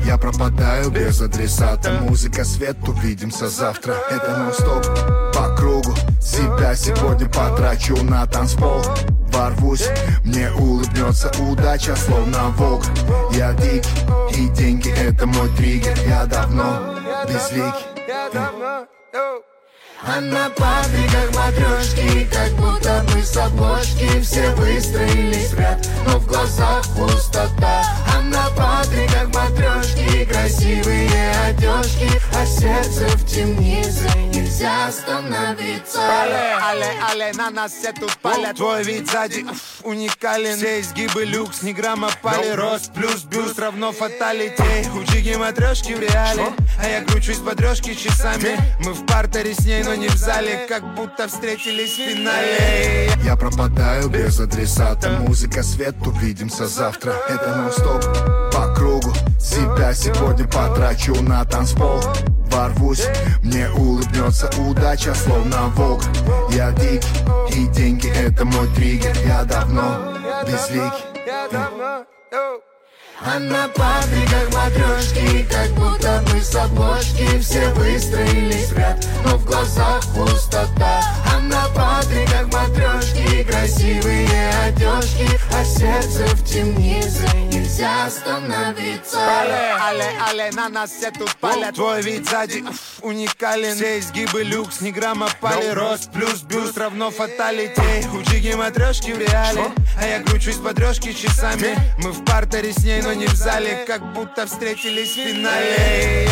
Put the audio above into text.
Я пропадаю без адресата. Музыка, свет, увидимся завтра. Это нон-стоп по кругу. Себя сегодня потрачу на танцпол. Ворвусь, мне улыбнется удача, словно волк. Я дикий, и деньги это мой триггер. Я давно безликий. А на патриках матрешки, как будто мы с обложки. Все выстроились в ряд, но в глазах пустота. А на патриках матрешки, красивые одежки, а сердце в темнице, нельзя остановиться. Але, на нас все тут палят. Твой вид сзади уникален. Все изгибы люкс, ни грамма пали. Рост плюс бюст равно фаталити. У Чики матрешки в реале, а я кручусь по трешке часами. Мы в партере с ней, но не в зале, как будто встретились в финале. Я пропадаю без адресата. Музыка, свет, увидимся завтра. Это нон-стоп по кругу. Себя сегодня потрачу на танцпол. Ворвусь, мне улыбнется удача, словно волк. Я дикий, и деньги это мой триггер. Я давно безликий. А на патриках матрешки, как будто мы с обложки. Все выстроились в ряд, но в глазах пустота. А на патриках матрешки, красивые одежки, а сердце в темнице, нельзя остановиться. Але, на нас все тут палят. Твой вид сзади уникален. Все изгибы люкс, ни грамма пали. Рост плюс бюст равно фаталити. У Чики матрешки в реале, а я кручусь по трешке часами. Мы в партере с ней, но не в зале, как будто встретились в финале.